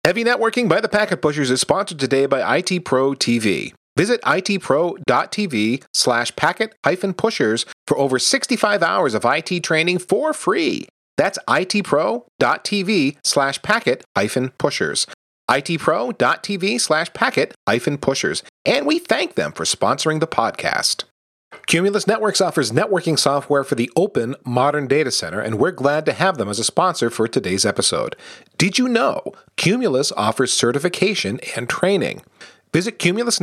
Heavy Networking by the Packet Pushers is sponsored today by IT Pro TV. Visit itpro.tv/packet-pushers for over 65 hours of IT training for free. That's itpro.tv/packet-pushers. itpro.tv/packet-pushers. And we thank them for sponsoring the podcast. Cumulus Networks offers networking software for the open, modern data center, and we're glad to have them as a sponsor for today's episode. Did you know Cumulus offers certification and training? Visit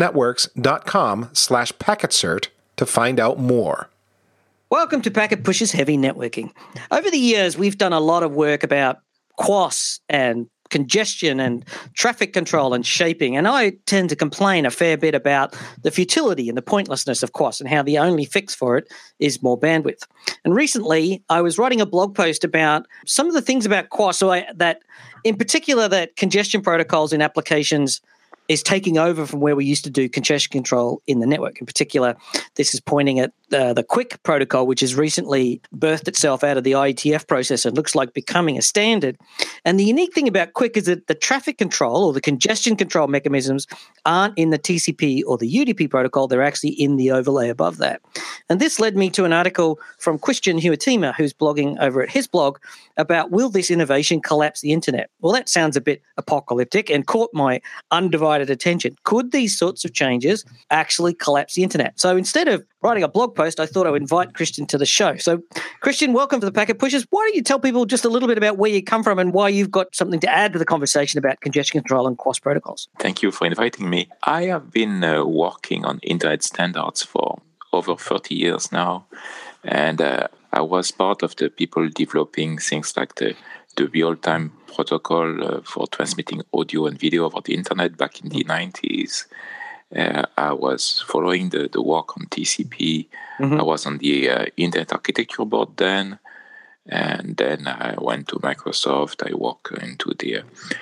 cumulusnetworks.com/packetcert to find out more. Welcome to Packet Pushers Heavy Networking. Over the years, we've done a lot of work about QoS and congestion and traffic control and shaping, and I tend to complain a fair bit about the futility and the pointlessness of QoS and how the only fix for it is more bandwidth. And recently, I was writing a blog post about some of the things about QoS, that in particular that congestion protocols in applications is taking over from where we used to do congestion control in the network. In particular, this is pointing at the QUIC protocol, which has recently birthed itself out of the IETF process and looks like becoming a standard. And the unique thing about QUIC is that the traffic control or the congestion control mechanisms aren't in the TCP or the UDP protocol. They're actually in the overlay above that. And this led me to an article from Christian Huertima, who's blogging over at his blog, about will this innovation collapse the internet? Well, that sounds a bit apocalyptic and caught my undivided attention. Could these sorts of changes actually collapse the internet? So instead of writing a blog post, I thought I would invite Christian to the show. So Christian, welcome to the Packet Pushers. Why don't you tell people just a little bit about where you come from and why you've got something to add to the conversation about congestion control and QoS protocols? Thank you for inviting me. I have been working on internet standards for over 30 years now, and I was part of the people developing things like the real-time protocol for transmitting audio and video over the internet back in the 90s. I was following the work on TCP. I was on the Internet Architecture Board then, and then I went to Microsoft. I worked into the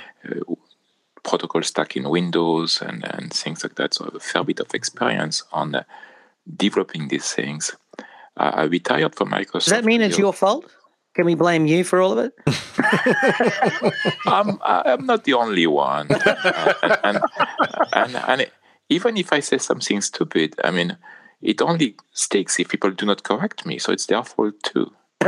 protocol stack in Windows and things like that. So I have a fair bit of experience on developing these things. I retired from Microsoft. Does that mean it's your fault? Can we blame you for all of it? I'm not the only one. And even if I say something stupid, I mean, it only sticks if people do not correct me. So it's their fault too.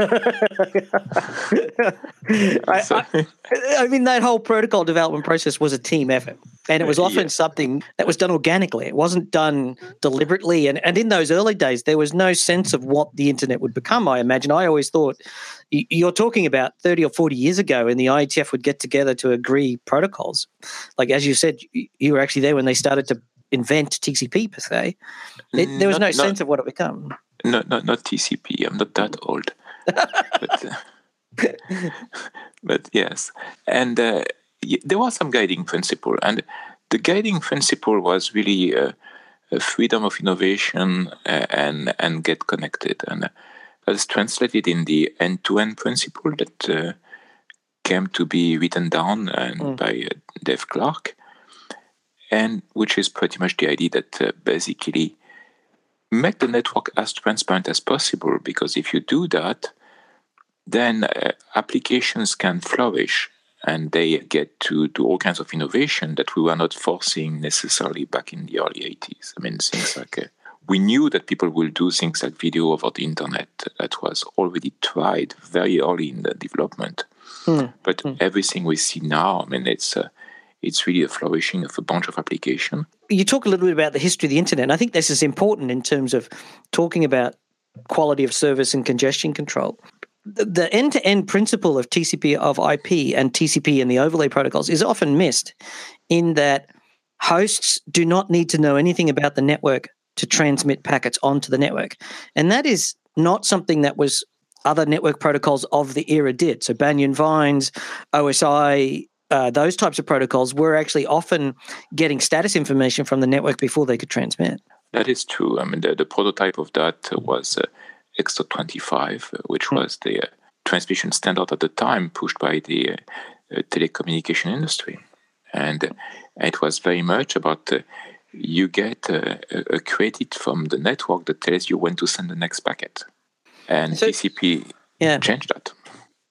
I mean, that whole protocol development process was a team effort. And it was often something that was done organically. It wasn't done deliberately. And in those early days, there was no sense of what the internet would become, I imagine. I always thought you're talking about 30 or 40 years ago and the IETF would get together to agree protocols. Like, as you said, you were actually there when they started to invent TCP, per se. There was no sense of what it become. No, not TCP. I'm not that old. But yes. And there was some guiding principle. And the guiding principle was really a freedom of innovation and get connected. And that's translated in the end-to-end principle that came to be written down by Dave Clark, and which is pretty much the idea that basically make the network as transparent as possible, because if you do that, then applications can flourish and they get to do all kinds of innovation that we were not foreseeing necessarily back in the early 80s. I mean, things like we knew that people will do things like video over the internet. That was already tried very early in the development. But everything we see now, I mean, it's really a flourishing of a bunch of applications. You talk a little bit about the history of the internet, and I think this is important in terms of talking about quality of service and congestion control. The end-to-end principle of TCP of IP and TCP and the overlay protocols is often missed in that hosts do not need to know anything about the network to transmit packets onto the network. And that is not something that was other network protocols of the era did. So Banyan Vines, OSI, those types of protocols were actually often getting status information from the network before they could transmit. That is true. I mean, the prototype of that was EXT-25, which was the transmission standard at the time pushed by the telecommunication industry. And it was very much about you get a credit from the network that tells you when to send the next packet. And TCP changed that.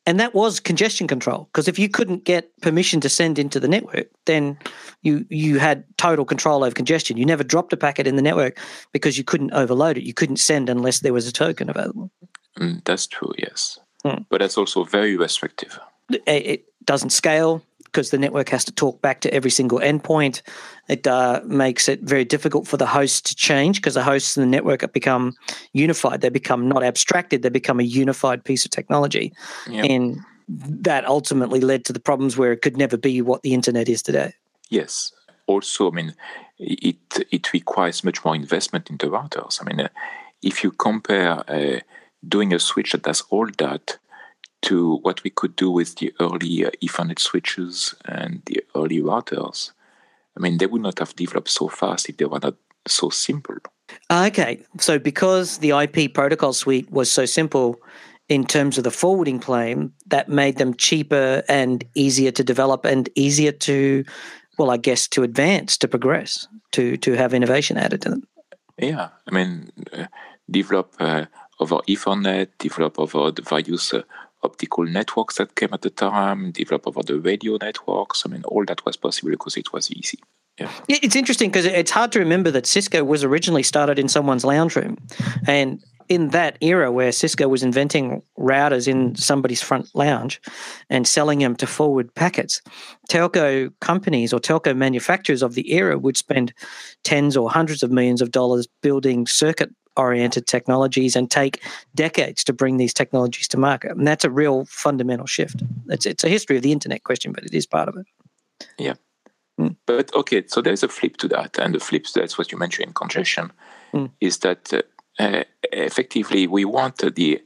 And that was congestion control, because if you couldn't get permission to send into the network, then you had total control over congestion. You never dropped a packet in the network because you couldn't overload it. You couldn't send unless there was a token available. That's true, yes. But that's also very restrictive. It doesn't scale because the network has to talk back to every single endpoint. It makes it very difficult for the host to change, because the hosts and the network have become unified. They become not abstracted. They become a unified piece of technology. Yep. And that ultimately led to the problems where it could never be what the internet is today. Yes. Also, I mean, it requires much more investment into routers. I mean, if you compare doing a switch that does all that to what we could do with the early Ethernet switches and the early routers, I mean, they would not have developed so fast if they were not so simple. Okay. So because the IP protocol suite was so simple in terms of the forwarding plane, that made them cheaper and easier to develop and easier to, well, I guess, to advance, to progress, to have innovation added to them. Yeah. I mean, develop over Ethernet, develop over the various optical networks that came at the time, develop over the radio networks. I mean, all that was possible because it was easy. Yeah, it's interesting because it's hard to remember that Cisco was originally started in someone's lounge room. And in that era where Cisco was inventing routers in somebody's front lounge and selling them to forward packets, telco companies or telco manufacturers of the era would spend tens or hundreds of millions of dollars building circuit-oriented technologies and take decades to bring these technologies to market. And that's a real fundamental shift. It's a history of the internet question, but it is part of it. Yeah. But okay, so there's a flip to that, and the flip to that's what you mentioned in congestion, is that effectively we want the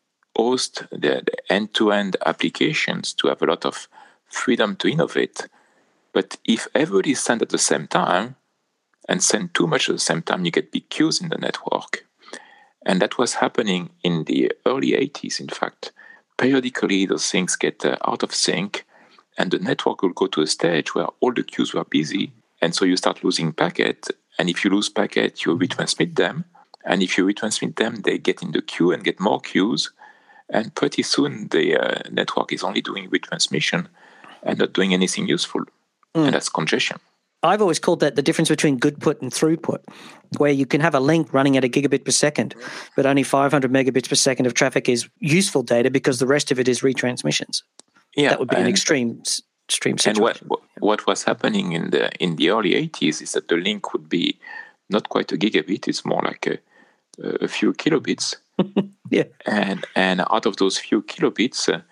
host, the end-to-end applications to have a lot of freedom to innovate. But if everybody send at the same time and send too much at the same time, you get big queues in the network. And that was happening in the early 80s, in fact. Periodically, those things get out of sync, and the network will go to a stage where all the queues were busy, and so you start losing packet. And if you lose packet, you retransmit them. And if you retransmit them, they get in the queue and get more queues. And pretty soon, the network is only doing retransmission and not doing anything useful. And that's congestion. I've always called that the difference between goodput and throughput, where you can have a link running at a gigabit per second, but only 500 megabits per second of traffic is useful data because the rest of it is retransmissions. Yeah, that would be an extreme situation. And what was happening in the early 80s is that the link would be not quite a gigabit; it's more like a few kilobits. Yeah, and out of those few kilobits,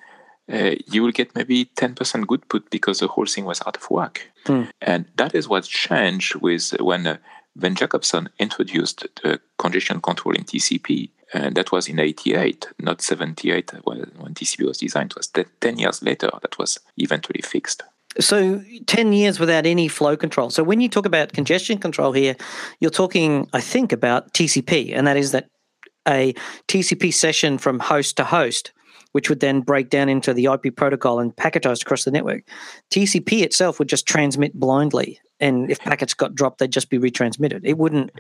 you will get maybe 10% goodput because the whole thing was out of whack. And that is what changed with when Ben Jacobson introduced the congestion control in TCP. And that was in 88, not 78, when TCP was designed. It was 10 years later that was eventually fixed. So 10 years without any flow control. So when you talk about congestion control here, you're talking, I think, about TCP, and that is that a TCP session from host to host, which would then break down into the IP protocol and packetized across the network. TCP itself would just transmit blindly, and if packets got dropped, they'd just be retransmitted. It wouldn't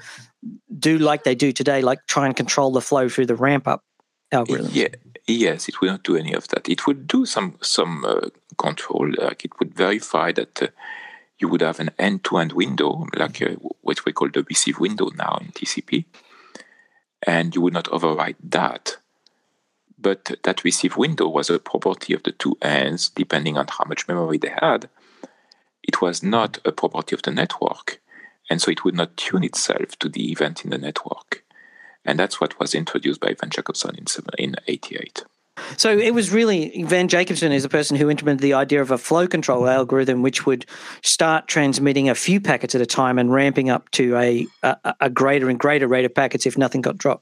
do like they do today, like try and control the flow through the ramp-up algorithms. Yeah, yes, it would not do any of that. It would do some control, like it would verify that you would have an end-to-end window, like what we call the receive window now in TCP, and you would not override that. But that receive window was a property of the two ends, depending on how much memory they had. It was not a property of the network, and so it would not tune itself to the event in the network. And that's what was introduced by Van Jacobson in 88. So it was really, Van Jacobson is the person who implemented the idea of a flow control algorithm which would start transmitting a few packets at a time and ramping up to a greater and greater rate of packets if nothing got dropped.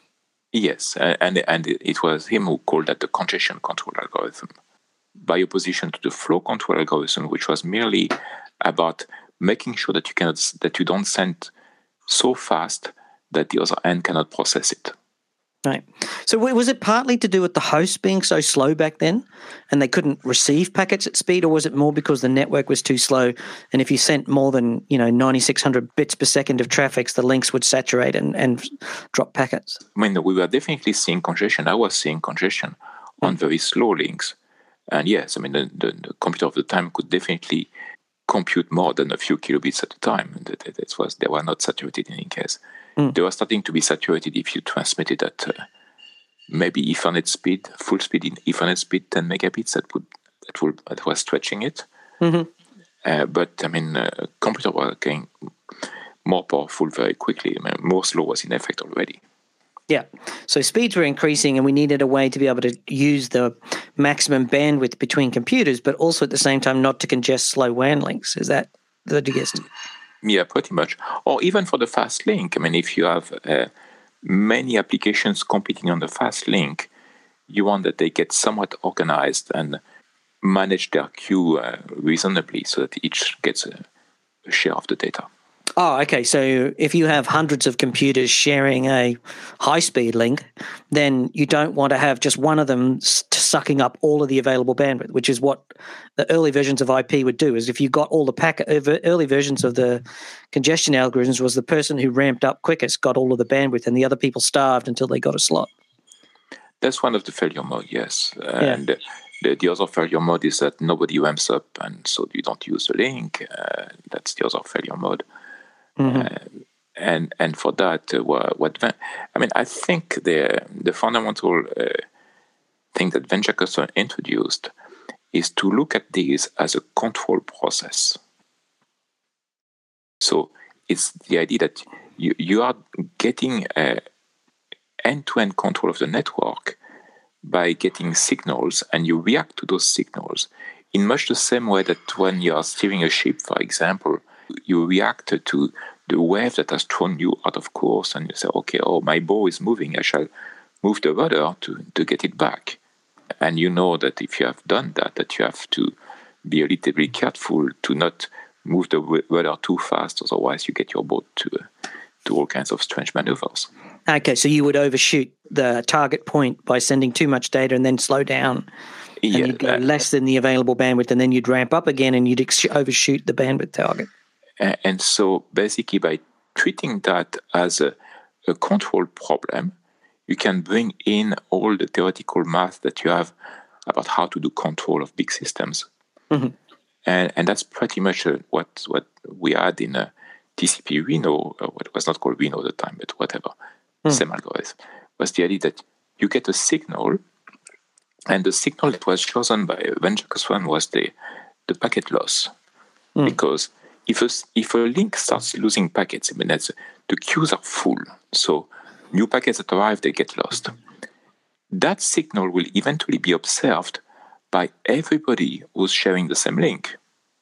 Yes, and it was him who called that the congestion control algorithm, by opposition to the flow control algorithm, which was merely about making sure that you don't send so fast that the other end cannot process it. Right. So was it partly to do with the host being so slow back then and they couldn't receive packets at speed, or was it more because the network was too slow and if you sent more than 9,600 bits per second of traffic, the links would saturate and drop packets? I mean, we were definitely seeing congestion. I was seeing congestion on very slow links. And yes, I mean, the computer of the time could definitely compute more than a few kilobits at a time. They were not saturated in any case. They were starting to be saturated if you transmitted at maybe Ethernet speed, full speed in Ethernet speed, 10 megabits. That was stretching it. But I mean, computers were getting more powerful very quickly. I mean, Moore's law was in effect already. Yeah. So speeds were increasing and we needed a way to be able to use the maximum bandwidth between computers, but also at the same time not to congest slow WAN links. Is that the gist? Yeah, pretty much. Or even for the fast link. I mean, if you have many applications competing on the fast link, you want that they get somewhat organized and manage their queue reasonably so that each gets a share of the data. Oh, okay. So if you have hundreds of computers sharing a high-speed link, then you don't want to have just one of them sucking up all of the available bandwidth, which is what the early versions of IP would do. Is if you got all the early versions of the congestion algorithms, was the person who ramped up quickest got all of the bandwidth, and the other people starved until they got a slot. That's one of the failure mode, yes. And the other failure mode is that nobody ramps up, and so you don't use the link. That's the other failure mode. And for that, I think the fundamental thing that Van Jacobson introduced is to look at these as a control process. So it's the idea that you are getting end-to-end control of the network by getting signals, and you react to those signals in much the same way that when you are steering a ship, for example, you react to the wave that has thrown you out of course, and you say, okay, my bow is moving, I shall move the rudder to get it back. And you know that if you have done that you have to be a little bit careful to not move the rudder too fast, otherwise you get your boat to all kinds of strange maneuvers. Okay, so you would overshoot the target point by sending too much data and then slow down. And you'd go less than the available bandwidth, and then you'd ramp up again and you'd overshoot the bandwidth target. And so basically by treating that as a control problem, you can bring in all the theoretical math that you have about how to do control of big systems. And that's pretty much what we had in TCP Reno, or what was not called Reno at the time, but whatever, same algorithm, was the idea that you get a signal, and the signal that was chosen by Van Jacobson was the packet loss. Because if a link starts losing packets, I mean, the queues are full, so new packets that arrive, they get lost. That signal will eventually be observed by everybody who's sharing the same link.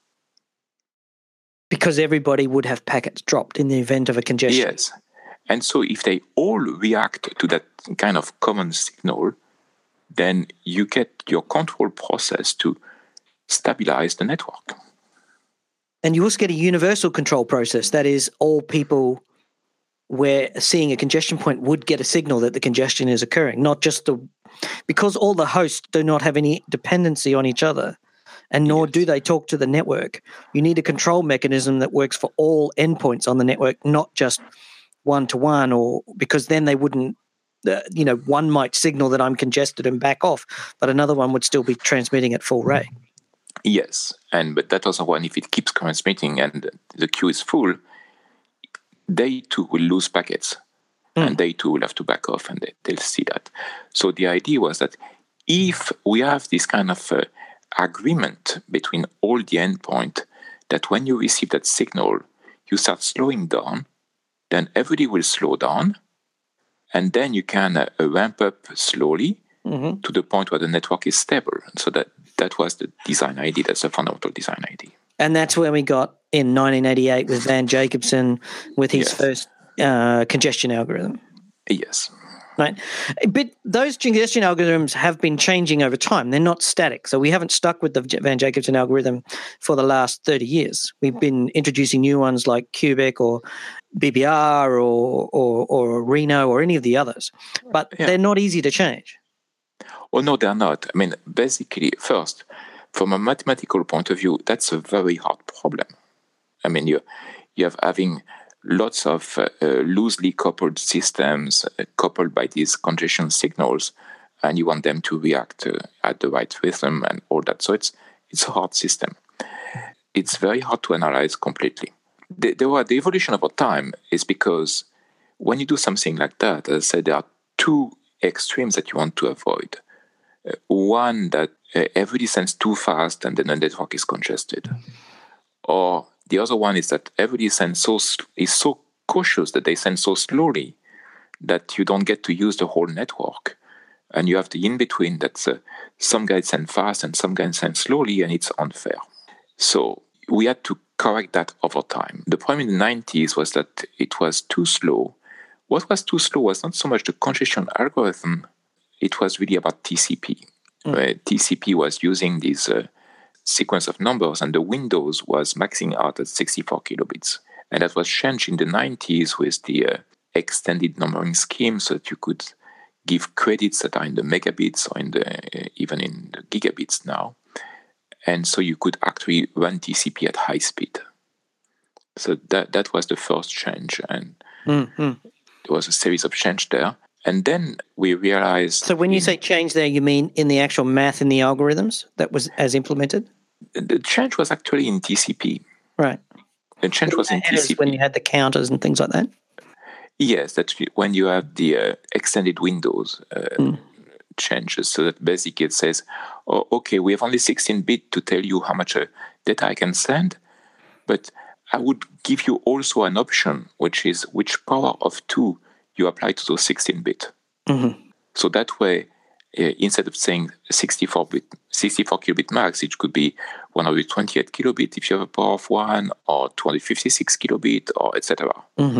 Because everybody would have packets dropped in the event of a congestion. Yes. And so if they all react to that kind of common signal, then you get your control process to stabilize the network. And you also get a universal control process. That is, all people where seeing a congestion point would get a signal that the congestion is occurring, not just because all the hosts do not have any dependency on each other, and nor do they talk to the network. You need a control mechanism that works for all endpoints on the network, not just one-to-one, or because then they wouldn't, one might signal that I'm congested and back off, but another one would still be transmitting at full rate. Yes, but that also one, if it keeps transmitting and the queue is full, they too will lose packets, and they too will have to back off, and they'll see that. So the idea was that if we have this kind of agreement between all the endpoint, that when you receive that signal, you start slowing down, then everybody will slow down, and then you can ramp up slowly to the point where the network is stable. So that was the design idea. That's the fundamental design idea. And that's where we got in 1988 with Van Jacobson with his first congestion algorithm. Yes. Right. But those congestion algorithms have been changing over time. They're not static. So we haven't stuck with the Van Jacobson algorithm for the last 30 years. We've been introducing new ones like Cubic or BBR or Reno or any of the others. But they're not easy to change. Oh, no, they're not. I mean, basically, first, from a mathematical point of view, that's a very hard problem. I mean, you have having lots of loosely coupled systems coupled by these congestion signals, and you want them to react at the right rhythm and all that. So it's a hard system. It's very hard to analyze completely. The evolution over time is because when you do something like that, as I said, there are two extremes that you want to avoid. One, that everybody sends too fast and then the network is congested. Or the other one is that everybody is so cautious that they send so slowly that you don't get to use the whole network. And you have the in-between that some guys send fast and some guys send slowly, and it's unfair. So we had to correct that over time. The problem in the 90s was that it was too slow. What was too slow was not so much the congestion algorithm, it was really about TCP. TCP was using this sequence of numbers, and the Windows was maxing out at 64 kilobits. And that was changed in the 90s with the extended numbering scheme, so that you could give credits that are in the megabits or even in the gigabits now. And so you could actually run TCP at high speed. So that was the first change, and there was a series of change there. And then we realized... So when you say change there, you mean in the actual math in the algorithms that was as implemented? The change was actually in TCP. Right. The change was in TCP. When you had the counters and things like that? Yes, that's when you have the extended Windows changes. So that basically it says, oh, okay, we have only 16-bit to tell you how much data I can send, but I would give you also an option, which is which power of 2 you apply to those 16-bit. So that way, instead of saying 64 kilobit max, it could be 128 kilobit if you have a power of 1, or 256 kilobit, or etc.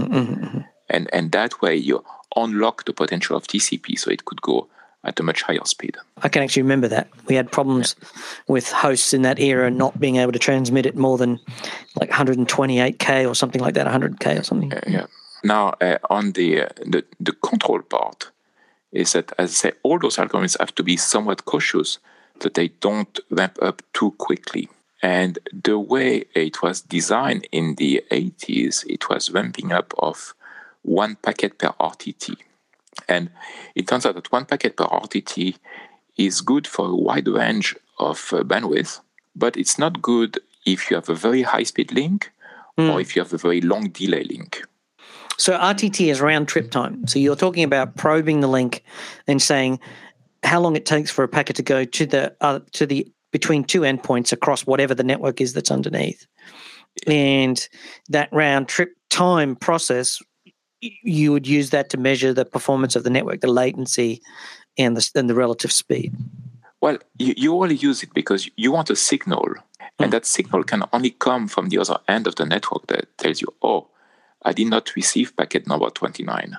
And that way you unlock the potential of TCP, so it could go at a much higher speed. I can actually remember that. We had problems with hosts in that era not being able to transmit it more than like 128K or something like that, 100K or something. Yeah. Now, on the control part, is that, as I say, all those algorithms have to be somewhat cautious that they don't ramp up too quickly. And the way it was designed in the 80s, it was ramping up of 1 packet per RTT. And it turns out that 1 packet per RTT is good for a wide range of bandwidth, but it's not good if you have a very high-speed link or if you have a very long delay link. So RTT is round trip time. So you're talking about probing the link and saying how long it takes for a packet to go to the between two endpoints across whatever the network is that's underneath. And that round trip time process, you would use that to measure the performance of the network, the latency and the relative speed. Well, you only use it because you want a signal, and that signal can only come from the other end of the network that tells you, oh, I did not receive packet number 29.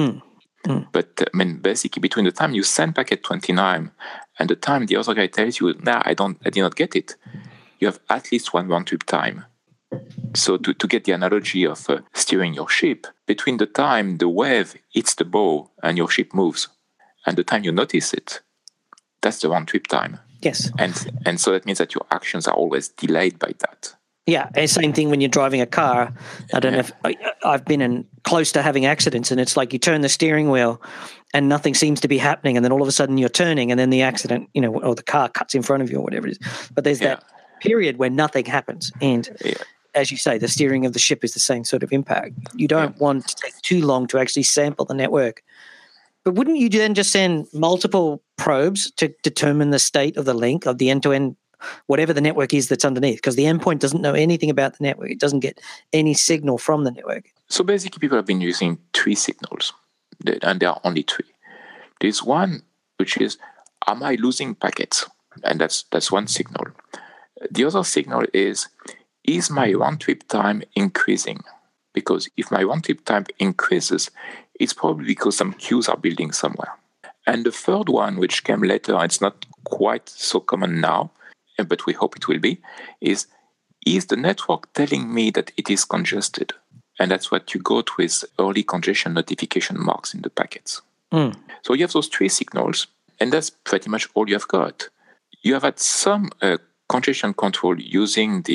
But basically, between the time you send packet 29 and the time the other guy tells you, nah, I did not get it, you have at least one round trip time. So to get the analogy of steering your ship, between the time the wave hits the bow and your ship moves, and the time you notice it, that's the round trip time. Yes. And so that means that your actions are always delayed by that. Yeah, and same thing when you're driving a car. I don't know if I've been close to having accidents, and it's like you turn the steering wheel and nothing seems to be happening, and then all of a sudden you're turning, and then the accident, or the car cuts in front of you or whatever it is. But there's that period where nothing happens. And as you say, the steering of the ship is the same sort of impact. You don't want to take too long to actually sample the network. But wouldn't you then just send multiple probes to determine the state of the link, of the end-to-end, whatever the network is that's underneath? Because the endpoint doesn't know anything about the network. It doesn't get any signal from the network. So basically, people have been using 3 signals, and there are only 3. There's one, which is, am I losing packets? And that's one signal. The other signal is my round-trip time increasing? Because if my round-trip time increases, it's probably because some queues are building somewhere. And the third one, which came later, it's not quite so common now, but we hope it will be, is the network telling me that it is congested? And that's what you got with early congestion notification marks in the packets. So you have those 3 signals, and that's pretty much all you have got. You have had some congestion control using the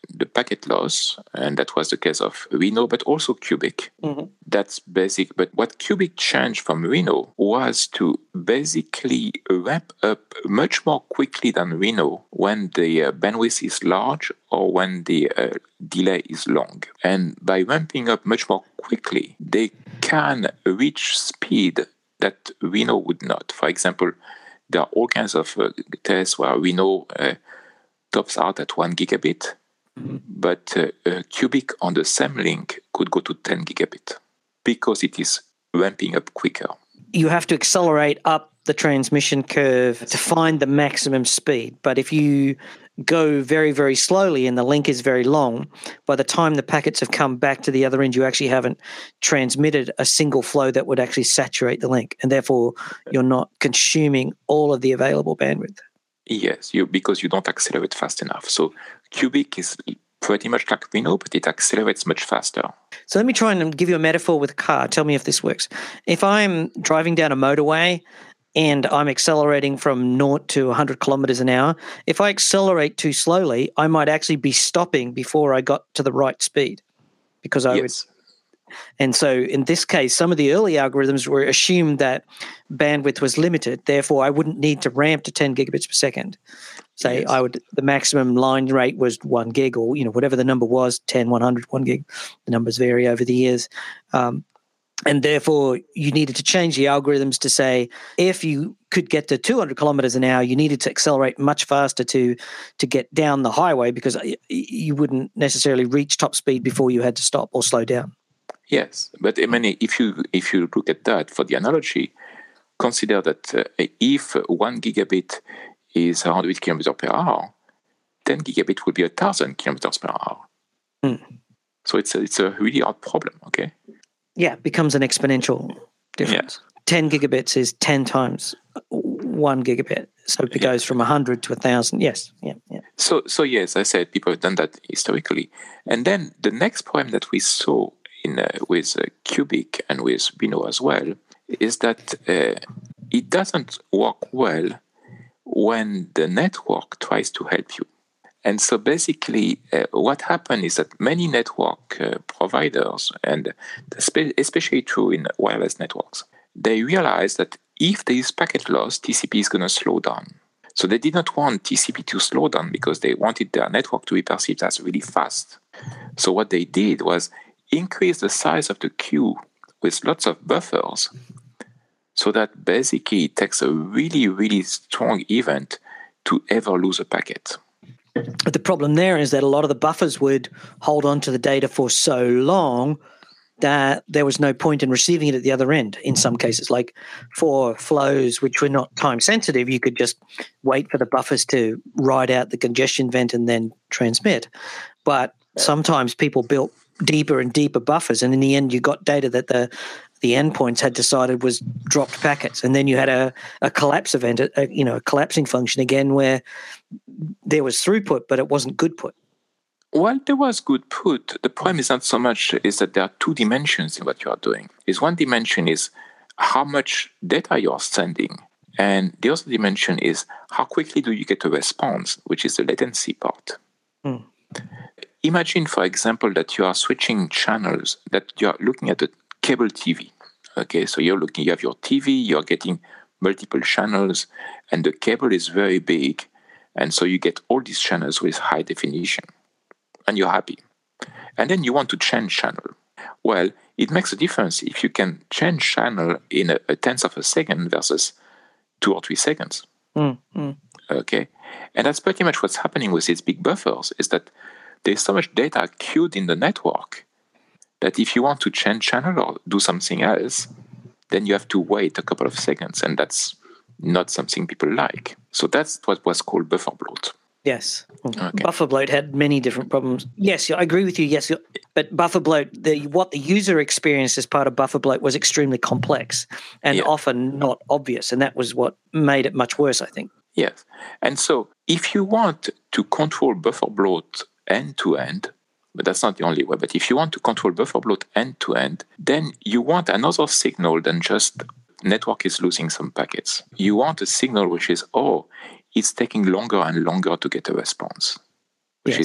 the packet loss, and that was the case of Rhino, but also Cubic. Mm-hmm. That's basic. But what Cubic changed from Rhino was to basically ramp up much more quickly than Rhino when the bandwidth is large or when the delay is long. And by ramping up much more quickly, they can reach speed that Rhino would not. For example, there are all kinds of tests where Rhino tops out at 1 gigabit, but Cubic on the same link could go to 10 gigabit because it is ramping up quicker. You have to accelerate up the transmission curve to find the maximum speed. But if you go very, very slowly and the link is very long, by the time the packets have come back to the other end, you actually haven't transmitted a single flow that would actually saturate the link. And therefore, you're not consuming all of the available bandwidth. Yes, because you don't accelerate fast enough. So Cubic is pretty much like Rhino, but it accelerates much faster. So let me try and give you a metaphor with a car. Tell me if this works. If I'm driving down a motorway and I'm accelerating from 0 to 100 kilometers an hour, if I accelerate too slowly, I might actually be stopping before I got to the right speed because I would. And so in this case, some of the early algorithms were assumed that bandwidth was limited. Therefore, I wouldn't need to ramp to 10 gigabits per second. Say the maximum line rate was 1 gig or, whatever the number was, 10, 100, 1 gig. The numbers vary over the years. And therefore, you needed to change the algorithms to say if you could get to 200 kilometers an hour, you needed to accelerate much faster to get down the highway because you wouldn't necessarily reach top speed before you had to stop or slow down. Yes, but I mean, if you look at that for the analogy, consider that if 1 gigabit is 100 kilometers per hour, 10 gigabit will be 1,000 kilometers per hour. So it's a really hard problem. Okay. Yeah, it becomes an exponential difference. Yeah. 10 gigabits is 10 times 1 gigabit. So it goes from 100 to 1,000. Yes. Yeah. So yes, I said people have done that historically. And then the next problem that we saw with Cubic and with Rhino as well is that it doesn't work well when the network tries to help you. And so basically what happened is that many network providers, and especially true in wireless networks, they realized that if there is packet loss, TCP is going to slow down. So they did not want TCP to slow down because they wanted their network to be perceived as really fast. So what they did was increase the size of the queue with lots of buffers so that basically it takes a really, really strong event to ever lose a packet. But the problem there is that a lot of the buffers would hold on to the data for so long that there was no point in receiving it at the other end in some cases. Like for flows which were not time sensitive, you could just wait for the buffers to ride out the congestion event and then transmit. But sometimes people built deeper and deeper buffers, and in the end you got data that the endpoints had decided was dropped packets, and then you had a collapse event, a collapsing function again where there was throughput, but it wasn't good put. Well, there was good put. The problem is not so much is that there are two dimensions in what you are doing. One dimension is how much data you are sending, and the other dimension is how quickly do you get a response, which is the latency part. Imagine, for example, that you are switching channels, that you are looking at a cable TV. Okay, so you have your TV, you're getting multiple channels, and the cable is very big, and so you get all these channels with high definition, and you're happy. And then you want to change channel. Well, it makes a difference if you can change channel in a tenth of a second versus 2 or 3 seconds. Okay, and that's pretty much what's happening with these big buffers, is that there's so much data queued in the network that if you want to change channel or do something else, then you have to wait a couple of seconds, and that's not something people like. So that's what was called buffer bloat. Yes. Okay. Buffer bloat had many different problems. Yes, I agree with you. Yes, but buffer bloat, what the user experienced as part of buffer bloat was extremely complex and often not obvious, and that was what made it much worse, I think. Yes. And so if you want to control buffer bloat end-to-end, but that's not the only way, but if you want to control buffer bloat end-to-end, then you want another signal than just network is losing some packets. You want a signal which is, it's taking longer and longer to get a response, which is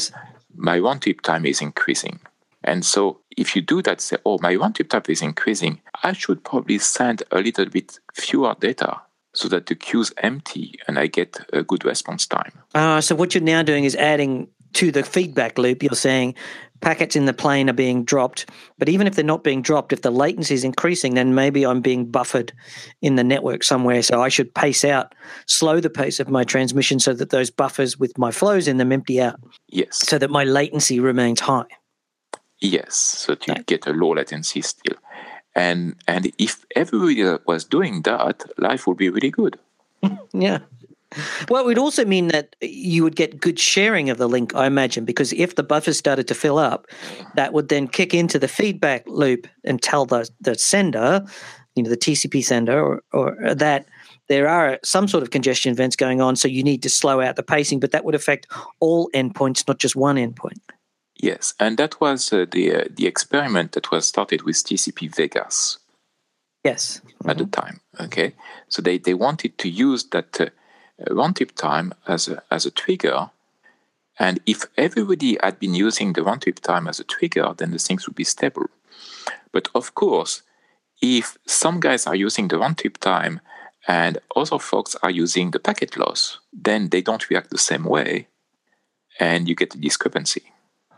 my round-trip time is increasing. And so if you do that, say, oh, my round-trip time is increasing, I should probably send a little bit fewer data so that the queue's empty and I get a good response time. So what you're now doing is adding to the feedback loop. You're saying packets in the plane are being dropped, but even if they're not being dropped, if the latency is increasing, then maybe I'm being buffered in the network somewhere. So I should slow the pace of my transmission so that those buffers with my flows in them empty out. Yes. So that my latency remains high. Yes, so that you get a low latency still. And if everybody was doing that, life would be really good. Yeah. Well, it would also mean that you would get good sharing of the link, I imagine, because if the buffer started to fill up, that would then kick into the feedback loop and tell the sender, the TCP sender, or that there are some sort of congestion events going on, so you need to slow out the pacing, but that would affect all endpoints, not just one endpoint. Yes, and that was the experiment that was started with TCP Vegas. Yes. At the time, okay? So they wanted to use that round-trip time as a trigger, and if everybody had been using the round-trip time as a trigger, then the things would be stable. But of course, if some guys are using the round-trip time and other folks are using the packet loss, then they don't react the same way, and you get a discrepancy.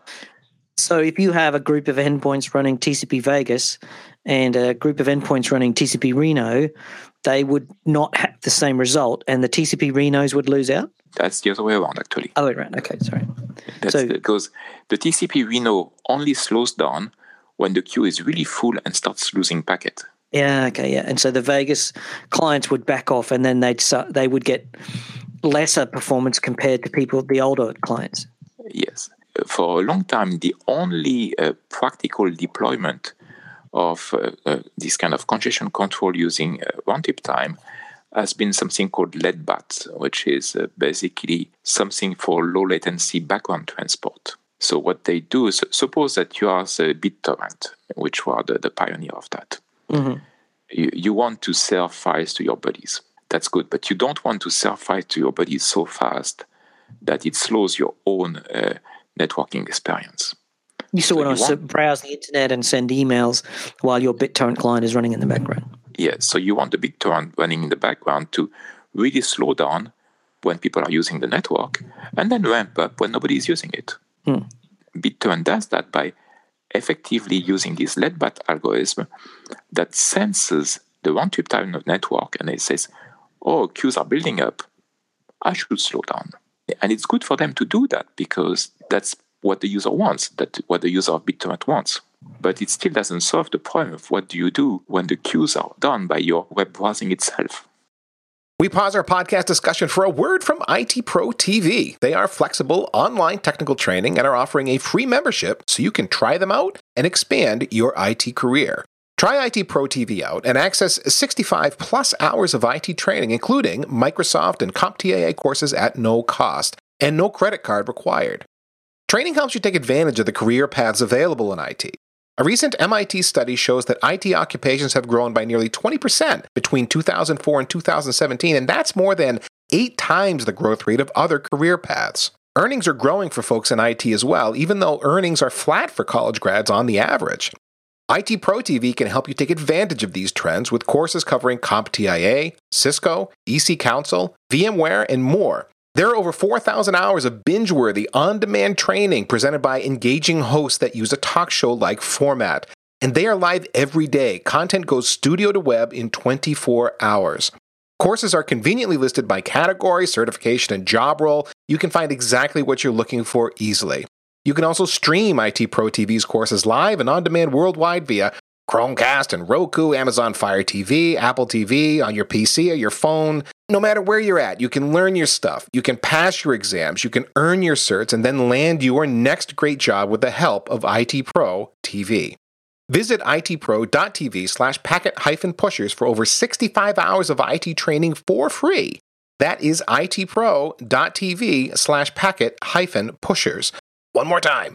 So if you have a group of endpoints running TCP Vegas and a group of endpoints running TCP Reno, they would not have the same result, and the TCP Renos would lose out? That's the other way around, actually. Oh, right. Okay, sorry. Because the TCP Reno only slows down when the queue is really full and starts losing packet. Yeah, okay, yeah. And so the Vegas clients would back off, and then they would get lesser performance compared to the older clients. Yes. For a long time, the only practical deployment of this kind of congestion control using round-trip time has been something called LEDBAT, which is basically something for low latency background transport. So what they do is, suppose that you are the BitTorrent, which were the pioneer of that. Mm-hmm. You want to serve files to your buddies. That's good, but you don't want to serve files to your buddies so fast that it slows your own networking experience. You still want to browse the internet and send emails while your BitTorrent client is running in the background. Yes, so you want the BitTorrent running in the background to really slow down when people are using the network and then ramp up when nobody is using it. BitTorrent does that by effectively using this LEDBAT algorithm that senses the round-trip time of the network, and it says, oh, queues are building up, I should slow down. And it's good for them to do that because that's what the user wants, that's what the user of BitTorrent wants. But it still doesn't solve the problem of what do you do when the queues are done by your web browsing itself. We pause our podcast discussion for a word from IT Pro TV. They are flexible online technical training and are offering a free membership so you can try them out and expand your IT career. Try IT Pro TV out and access 65 plus hours of IT training, including Microsoft and CompTIA courses at no cost and no credit card required. Training helps you take advantage of the career paths available in IT. A recent MIT study shows that IT occupations have grown by nearly 20% between 2004 and 2017, and that's more than 8 times the growth rate of other career paths. Earnings are growing for folks in IT as well, even though earnings are flat for college grads on the average. IT Pro TV can help you take advantage of these trends with courses covering CompTIA, Cisco, EC Council, VMware, and more. There are over 4,000 hours of binge-worthy, on-demand training presented by engaging hosts that use a talk show-like format. And they are live every day. Content goes studio to web in 24 hours. Courses are conveniently listed by category, certification, and job role. You can find exactly what you're looking for easily. You can also stream IT Pro TV's courses live and on-demand worldwide via Chromecast and Roku, Amazon Fire TV, Apple TV, on your PC or your phone. No matter where you're at, you can learn your stuff, you can pass your exams, you can earn your certs, and then land your next great job with the help of IT Pro TV. Visit itpro.tv/packet-pushers for over 65 hours of IT training for free. That is itpro.tv/packet-pushers. One more time,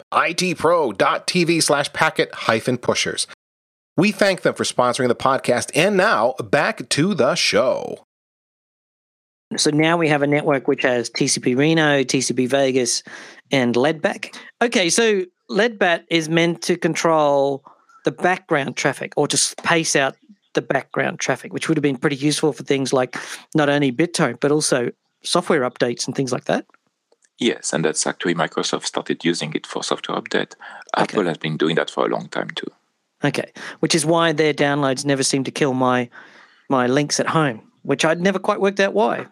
itpro.tv/packet-pushers. We thank them for sponsoring the podcast, and now back to the show. So now we have a network which has TCP Reno, TCP Vegas, and LEDBAC. Okay, so LEDBAT is meant to control the background traffic or to space out the background traffic, which would have been pretty useful for things like not only BitTorrent, but also software updates and things like that. Yes, and that's actually Microsoft started using it for software update. Apple has been doing that for a long time too. Okay, which is why their downloads never seem to kill my links at home, which I'd never quite worked out why.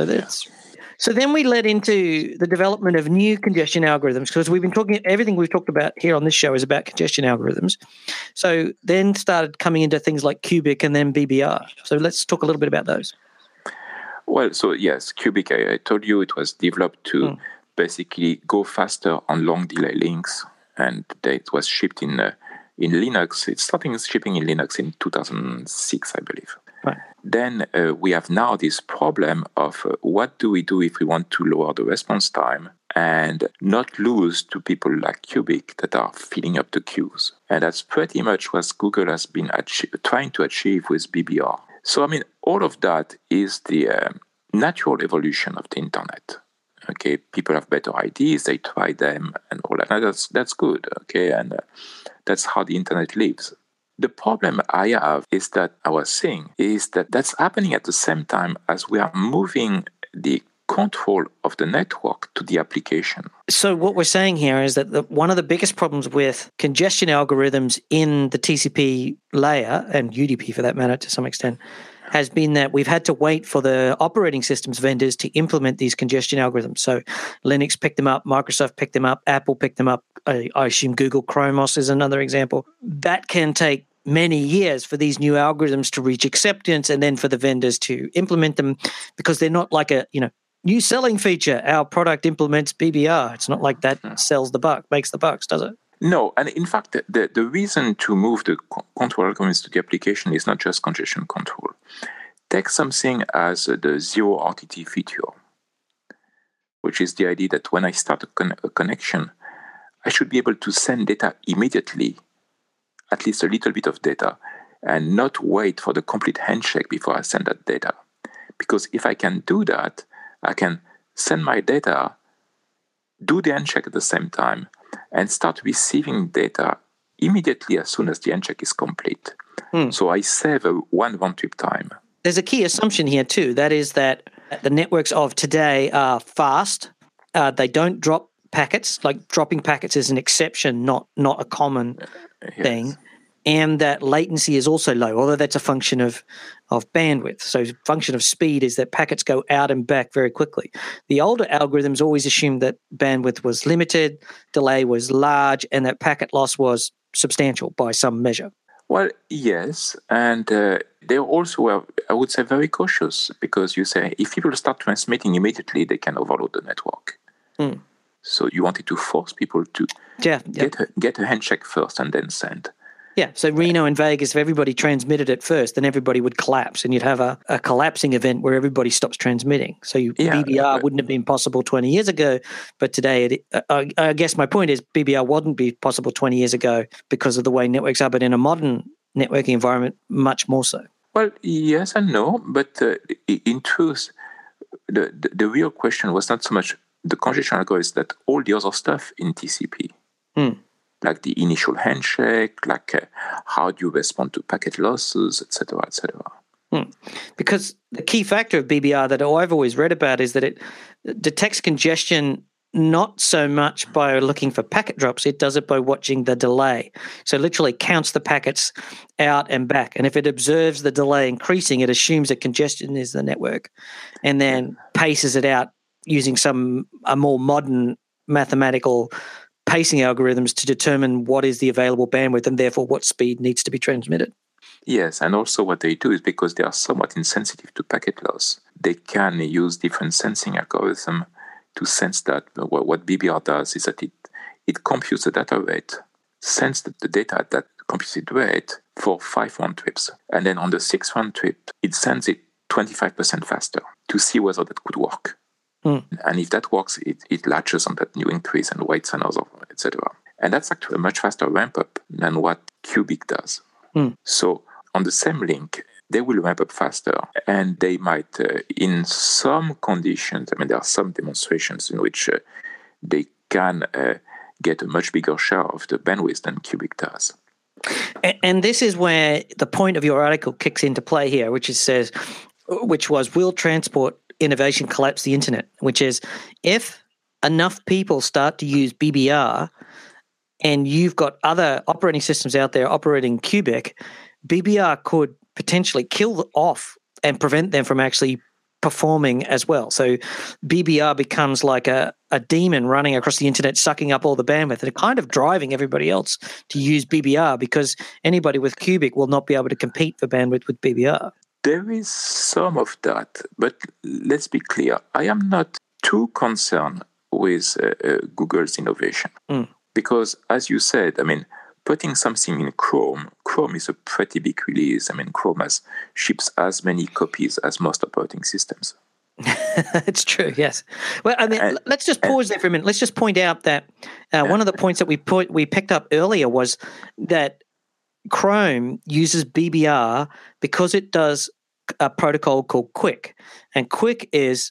So then we led into the development of new congestion algorithms, because we've been talking, everything we've talked about here on this show is about congestion algorithms. So then started coming into things like Cubic and then BBR. So let's talk a little bit about those. Well, so yes, Cubic, I told you it was developed to basically go faster on long delay links, and it was shipped in Linux. It's starting shipping in Linux in 2006, I believe. Right. Then we have now this problem of what do we do if we want to lower the response time and not lose to people like Cubic that are filling up the queues. And that's pretty much what Google has been trying to achieve with BBR. So, I mean, all of that is the natural evolution of the internet. Okay, people have better ideas, they try them and all that. And that's good, okay? And that's how the internet lives. The problem I have is that I was saying is that that's happening at the same time as we are moving the control of the network to the application. So what we're saying here is that one of the biggest problems with congestion algorithms in the TCP layer, and UDP for that matter to some extent, has been that we've had to wait for the operating systems vendors to implement these congestion algorithms. So Linux picked them up, Microsoft picked them up, Apple picked them up. I assume Google Chromos is another example. That can take many years for these new algorithms to reach acceptance and then for the vendors to implement them, because they're not like a, new selling feature. Our product implements BBR. It's not like that sells the buck, makes the bucks, does it? No, and in fact, the reason to move the control algorithms to the application is not just congestion control. Take something as the zero RTT feature, which is the idea that when I start a connection, I should be able to send data immediately, at least a little bit of data, and not wait for the complete handshake before I send that data. Because if I can do that, I can send my data, do the handshake at the same time, and start receiving data immediately as soon as the handshake is complete. So I save one round-trip time. There's a key assumption here too. That is that the networks of today are fast. They don't drop packets. Like dropping packets is an exception, not a common thing. And that latency is also low, although that's a function of bandwidth. So function of speed is that packets go out and back very quickly. The older algorithms always assumed that bandwidth was limited, delay was large, and that packet loss was substantial by some measure. Well, yes, and they also were, I would say, very cautious, because you say if people start transmitting immediately, they can overload the network. So you wanted to force people to get a handshake first and then send. Yeah, so Reno and Vegas, if everybody transmitted it first, then everybody would collapse, and you'd have a collapsing event where everybody stops transmitting. So BBR wouldn't have been possible 20 years ago, but today, I guess my point is BBR wouldn't be possible 20 years ago because of the way networks are, but in a modern networking environment, much more so. Well, yes and no, but in truth, the real question was not so much the congestion algorithm, that all the other stuff in TCP. Like the initial handshake, like how do you respond to packet losses, etc., etc. Because the key factor of BBR that I've always read about is that it detects congestion not so much by looking for packet drops, it does it by watching the delay. So literally counts the packets out and back. And if it observes the delay increasing, it assumes that congestion is the network and then paces it out using a more modern mathematical pacing algorithms to determine what is the available bandwidth and therefore what speed needs to be transmitted. Yes, and also what they do is because they are somewhat insensitive to packet loss, they can use different sensing algorithms to sense that. What BBR does is that it computes the data rate, sends the data at that computed rate for 5 round trips. And then on the 6th round trip, it sends it 25% faster to see whether that could work. And if that works, it latches on that new increase and waits another, etc. And that's actually a much faster ramp up than what Cubic does. So on the same link, they will ramp up faster, and they might, in some conditions, I mean, there are some demonstrations in which they can get a much bigger share of the bandwidth than Cubic does. And this is where the point of your article kicks into play here, which was, will transport innovation collapse the internet? Which is, if enough people start to use BBR and you've got other operating systems out there operating Cubic, BBR could potentially kill off and prevent them from actually performing as well. So BBR becomes like a demon running across the internet, sucking up all the bandwidth and kind of driving everybody else to use BBR, because anybody with Cubic will not be able to compete for bandwidth with BBR. There is some of that, but let's be clear. I am not too concerned with Google's innovation because, as you said, I mean, putting something in Chrome is a pretty big release. I mean, Chrome ships as many copies as most operating systems. It's true, yes. Well, I mean, let's just pause there for a minute. Let's just point out that one of the points that we picked up earlier was that Chrome uses BBR because it does a protocol called QUIC, and QUIC is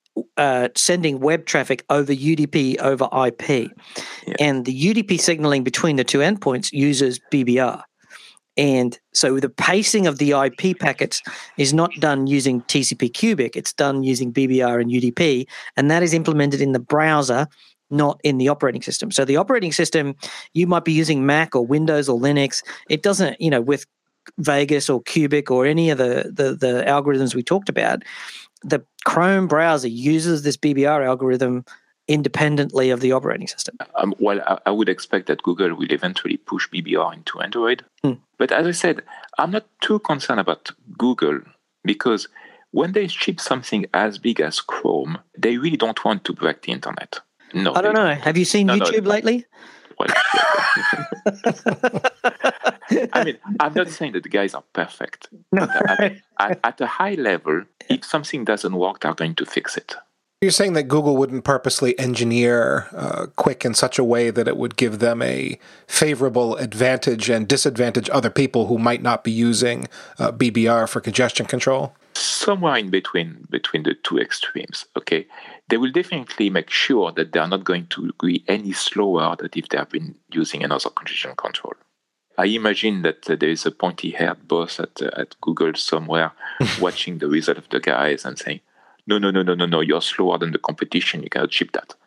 sending web traffic over UDP over IP. Yeah. And the UDP signaling between the two endpoints uses BBR. And so the pacing of the IP packets is not done using TCP Cubic, it's done using BBR and UDP, and that is implemented in the browser, not in the operating system. So the operating system, you might be using Mac or Windows or Linux. It doesn't, with Vegas or Cubic or any of the algorithms we talked about, the Chrome browser uses this BBR algorithm independently of the operating system. Well, I would expect that Google will eventually push BBR into Android. But as I said, I'm not too concerned about Google because when they ship something as big as Chrome, they really don't want to break the internet. No, I don't know. Have you seen YouTube lately? Well, I mean, I'm not saying that the guys are perfect. No. At a high level, if something doesn't work, they're going to fix it. You're saying that Google wouldn't purposely engineer QUIC in such a way that it would give them a favorable advantage and disadvantage other people who might not be using BBR for congestion control? Somewhere in between the two extremes, okay? They will definitely make sure that they are not going to be any slower than if they have been using another congestion control. I imagine that there is a pointy-haired boss at Google somewhere watching the result of the guys and saying, no, you're slower than the competition, you cannot ship that.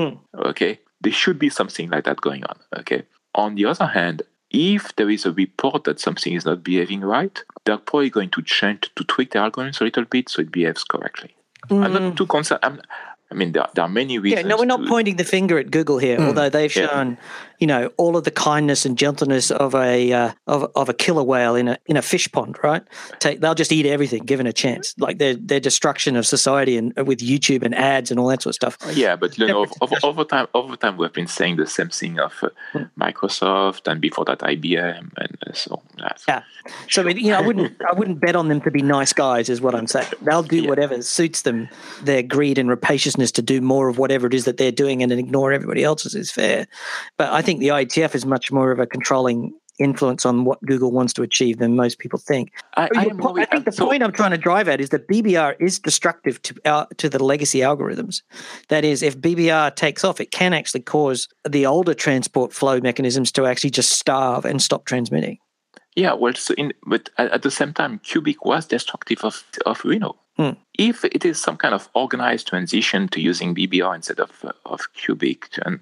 Okay? There should be something like that going on, okay? On the other hand, if there is a report that something is not behaving right, they're probably going to tweak the algorithms a little bit so it behaves correctly. I'm not too concerned. I mean, there are many reasons. Yeah, no, we're not pointing the finger at Google here, although they've shown, all of the kindness and gentleness of a killer whale in a fish pond, right? They'll just eat everything given a chance, like their destruction of society and with YouTube and ads and all that sort of stuff. Yeah, but over time we've been saying the same thing of Microsoft and before that IBM, and so that's So I wouldn't bet on them to be nice guys, is what I'm saying. They'll do whatever suits them. Their greed and rapaciousness to do more of whatever it is that they're doing and then ignore everybody else's is fair. But I think the IETF is much more of a controlling influence on what Google wants to achieve than most people think. I think the point I'm trying to drive at is that BBR is destructive to the legacy algorithms. That is, if BBR takes off, it can actually cause the older transport flow mechanisms to actually just starve and stop transmitting. Yeah, well, but at the same time, Cubic was destructive of Reno. If it is some kind of organized transition to using BBR instead of Cubic, then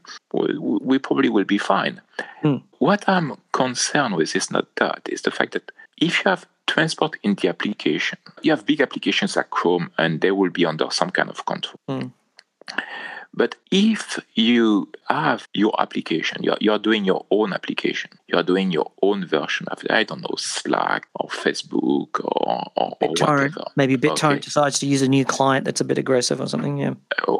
we probably will be fine. What I'm concerned with is not that. It's the fact that if you have transport in the application, you have big applications like Chrome, and they will be under some kind of control. But if you have your application, you're doing your own application, you're doing your own version of, I don't know, Slack or Facebook or whatever. Maybe BitTorrent decides to use a new client that's a bit aggressive or something,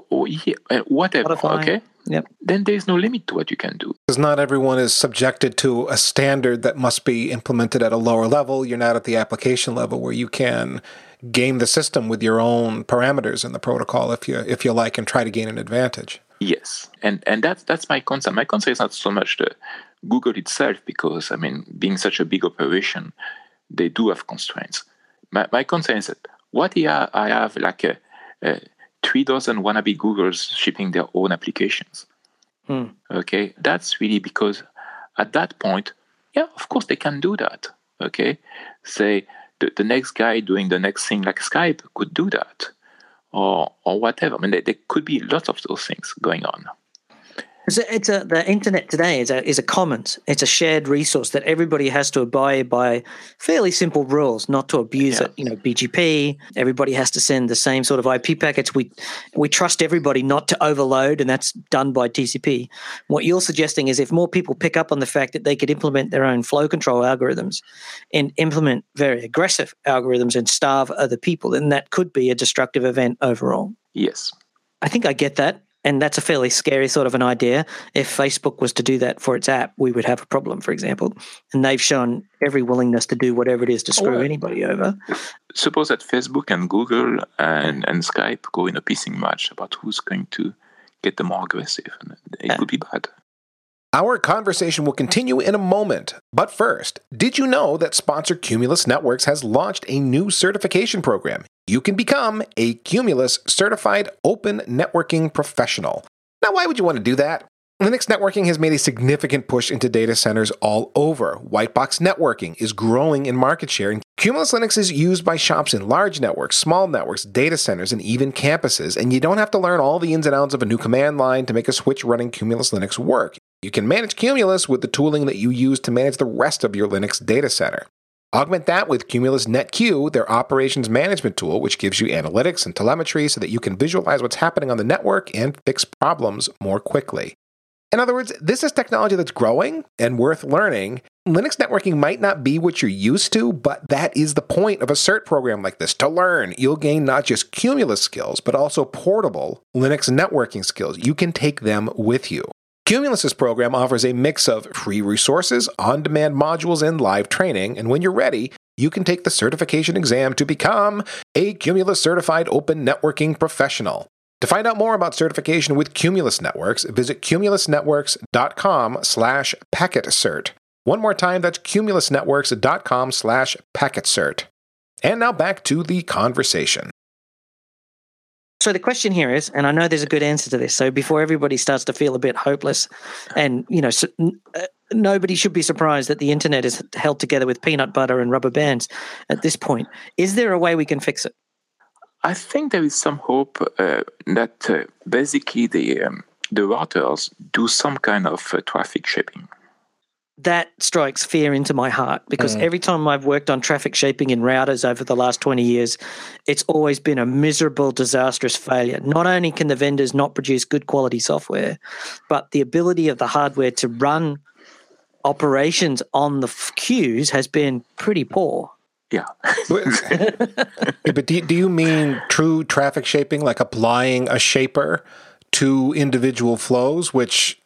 whatever, Spotify. Okay? Yep. Then there's no limit to what you can do. Because not everyone is subjected to a standard that must be implemented at a lower level. You're not at the application level where you can game the system with your own parameters in the protocol if you like and try to gain an advantage. Yes, and that's my concern. My concern is not so much the Google itself, because being such a big operation, they do have constraints. My concern is that I have like 3 dozen wannabe Googles shipping their own applications. Okay, that's really because at that point, yeah, of course they can do that. Okay, say the next guy doing the next thing like Skype could do that, or whatever. I mean, there could be lots of those things going on. The internet today is a commons. It's a shared resource that everybody has to abide by fairly simple rules, not to abuse it. BGP. Everybody has to send the same sort of IP packets. We trust everybody not to overload, and that's done by TCP. What you're suggesting is if more people pick up on the fact that they could implement their own flow control algorithms and implement very aggressive algorithms and starve other people, then that could be a destructive event overall. Yes. I think I get that. And that's a fairly scary sort of an idea. If Facebook was to do that for its app, we would have a problem, for example. And they've shown every willingness to do whatever it is to screw anybody over. Suppose that Facebook and Google and Skype go in a pissing match about who's going to get the more aggressive. And it would be bad. Our conversation will continue in a moment. But first, did you know that sponsor Cumulus Networks has launched a new certification program? You can become a Cumulus Certified Open Networking Professional. Now, why would you want to do that? Linux networking has made a significant push into data centers all over. White box networking is growing in market share, and Cumulus Linux is used by shops in large networks, small networks, data centers, and even campuses, and you don't have to learn all the ins and outs of a new command line to make a switch running Cumulus Linux work. You can manage Cumulus with the tooling that you use to manage the rest of your Linux data center. Augment that with Cumulus NetQ, their operations management tool, which gives you analytics and telemetry so that you can visualize what's happening on the network and fix problems more quickly. In other words, this is technology that's growing and worth learning. Linux networking might not be what you're used to, but that is the point of a cert program like this, to learn. You'll gain not just Cumulus skills, but also portable Linux networking skills. You can take them with you. Cumulus's program offers a mix of free resources, on-demand modules, and live training, and when you're ready, you can take the certification exam to become a Cumulus Certified Open Networking Professional. To find out more about certification with Cumulus Networks, visit cumulusnetworks.com/packetcert. One more time, that's cumulusnetworks.com/packetcert. And now back to the conversation. So the question here is, and I know there's a good answer to this, so before everybody starts to feel a bit hopeless, and nobody should be surprised that the internet is held together with peanut butter and rubber bands at this point. Is there a way we can fix it? I think there is some hope that basically the routers do some kind of traffic shaping. That strikes fear into my heart because every time I've worked on traffic shaping in routers over the last 20 years, it's always been a miserable, disastrous failure. Not only can the vendors not produce good quality software, but the ability of the hardware to run operations on the queues has been pretty poor. Yeah. But do you mean true traffic shaping, like applying a shaper to individual flows, which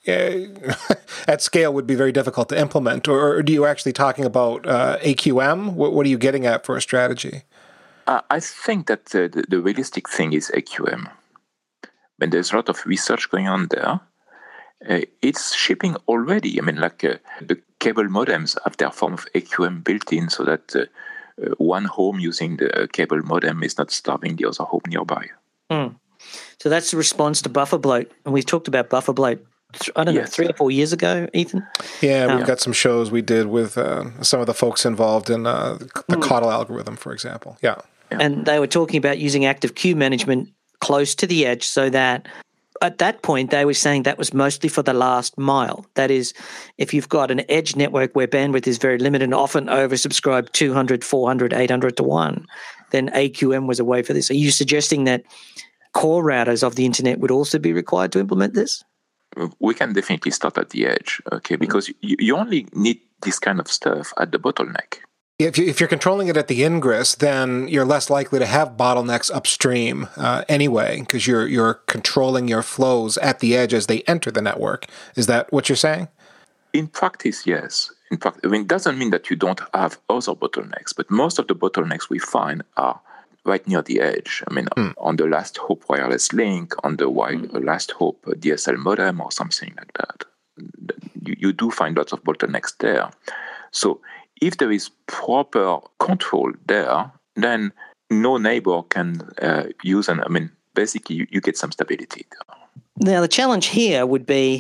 at scale would be very difficult to implement? Or do you actually talking about AQM? What are you getting at for a strategy? I think that the realistic thing is AQM. When there's a lot of research going on there, it's shipping already. I mean, the cable modems have their form of AQM built in so that one home using the cable modem is not starving the other home nearby. So that's the response to buffer bloat. And we've talked about buffer bloat, 3 or 4 years ago, Ethan? Yeah, we've got some shows we did with some of the folks involved in the Coddle algorithm, for example. Yeah. And they were talking about using active queue management close to the edge so that at that point they were saying that was mostly for the last mile. That is, if you've got an edge network where bandwidth is very limited and often oversubscribed 200, 400, 800 to 1, then AQM was a way for this. Are you suggesting that core routers of the internet would also be required to implement this? We can definitely start at the edge, okay, because you only need this kind of stuff at the bottleneck. If you're controlling it at the ingress, then you're less likely to have bottlenecks upstream anyway, because you're controlling your flows at the edge as they enter the network. Is that what you're saying? In practice, yes. In fact, it doesn't mean that you don't have other bottlenecks, but most of the bottlenecks we find are right near the edge. I mean, on the last hop wireless link, on the last hop DSL modem or something like that. You do find lots of bottlenecks there. So if there is proper control there, then no neighbor can use basically you get some stability there. Now, the challenge here would be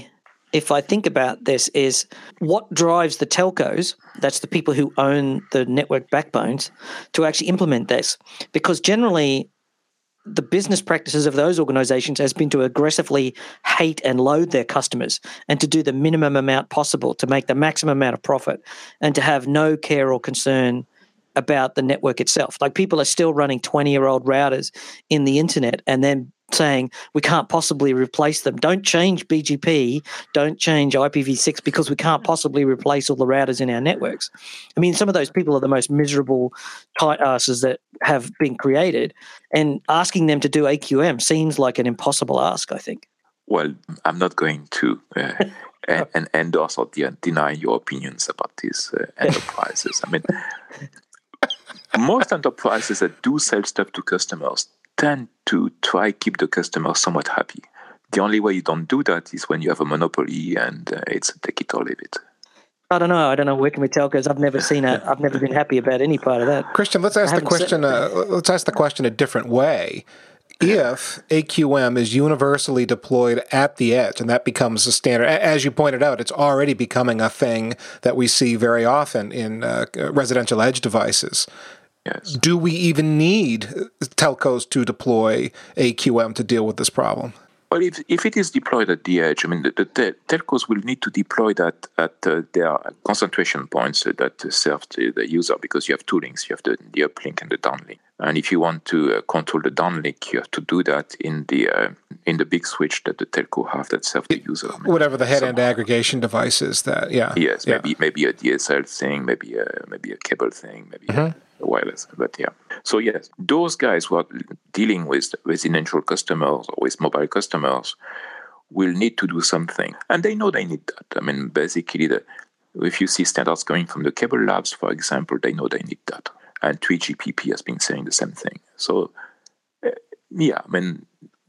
if I think about this, is what drives the telcos, that's the people who own the network backbones, to actually implement this. Because generally, the business practices of those organizations has been to aggressively hate and load their customers and to do the minimum amount possible to make the maximum amount of profit and to have no care or concern about the network itself. Like, people are still running 20-year-old routers in the internet and then saying we can't possibly replace them. Don't change BGP, don't change IPv6 because we can't possibly replace all the routers in our networks. I mean, some of those people are the most miserable tight asses that have been created, and asking them to do AQM seems like an impossible ask, I think. Well, I'm not going to and endorse or deny your opinions about these enterprises. I mean, most enterprises that do sell stuff to customers tend to try keep the customer somewhat happy. The only way you don't do that is when you have a monopoly and it's take it or leave it. I don't know. Working with telcos, I've never been happy about any part of that. Christian, let's ask the question. Let's ask the question a different way. If AQM is universally deployed at the edge and that becomes the standard, as you pointed out, it's already becoming a thing that we see very often in residential edge devices. Yes. Do we even need telcos to deploy AQM to deal with this problem? Well, if it is deployed at the edge, I mean, the telcos will need to deploy that at their concentration points that serve the user, because you have two links. You have the uplink and the downlink. And if you want to control the downlink, you have to do that in the big switch that the telco have that serve the user. I mean, whatever the head-end aggregation device is, that yes, maybe a DSL thing, maybe a cable thing, maybe a wireless. But yeah, so yes, those guys who are dealing with residential customers or with mobile customers will need to do something, and they know they need that. I mean, basically, if you see standards coming from the cable labs, for example, they know they need that. And 3GPP has been saying the same thing. So, I mean,